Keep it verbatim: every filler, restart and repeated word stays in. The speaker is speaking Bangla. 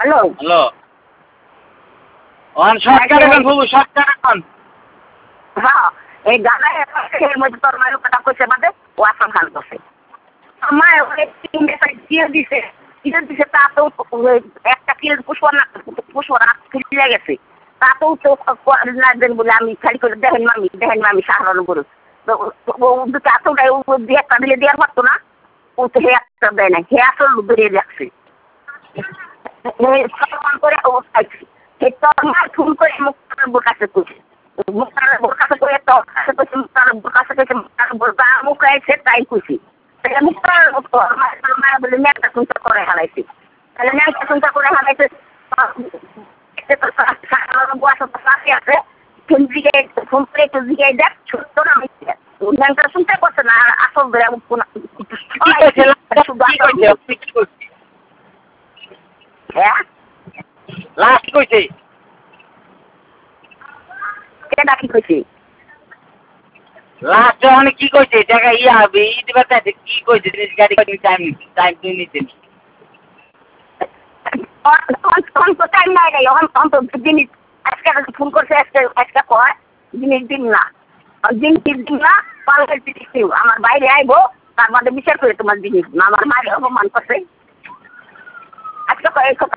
হ্যালো হ্যালো অন শর্টকাট এখন বাবু শর্টকাট এখন হ্যাঁ এই গানায় এর মধ্যে তোর মায়ের কথা কইছে বাদে ও আসাম খান করছে আমার ওই তিন মেসেজ দিয়ে দিছে দিয়ে দিছে তা তো একটা কিল পুষ্পনা পুষ্পনা কিলে গেছে তা তো তো না দেন বলে আমি খালি করে দেখেন মামি দেখেন মামি সাহায্য করুন তো ও দুটো আসলটাই ও দিয়ে একটা দিলে দেওয়ার পারতো না ও তো হে একটা দেয় না হে আসল বেরিয়ে যাচ্ছে ফোন করে ও খাইছি সে তোর মা ফোন করে মুক্তার কাছে কইছে মুক্তার কাছে কই একটা কাছে কইছে মুক্তার কাছে কইছে মুক্তার বলবা মুখ আইছে তাই কইছি তাহলে মুক্তার মার মার বলে নেটা চিন্তা করে হারাইছি তাহলে নেটা চিন্তা করে হারাইছে একটা তো সারা বছর তো কাছে আছে ফোন দিকে ফোন করে তো দিকে দেখ ছোট না মিছে নেটা চিন্তা করছে না আসল বেরা কোন কি কইছে কি কইছে হ্যাঁ লাস্ট কইছে কেডা কি কইছে লাস্ট যখন কি কইছে টাকা ইয়া হবে ই দিবা তাতে কি কইছে জিনিস গাড়ি গাড়ি টাইম টাইম তুই নিতে কোন তো টাইম নাই রে এখন কোন তো জিনিস আজকে ফোন করছে আজকে আজকে কয় জিনিস দিন না দিন দিন না পালকে দিছি আমার বাইরে আইবো তার মধ্যে বিচার করে তোমার জিনিস আমার মায়ের অপমান করছে আজকে কয়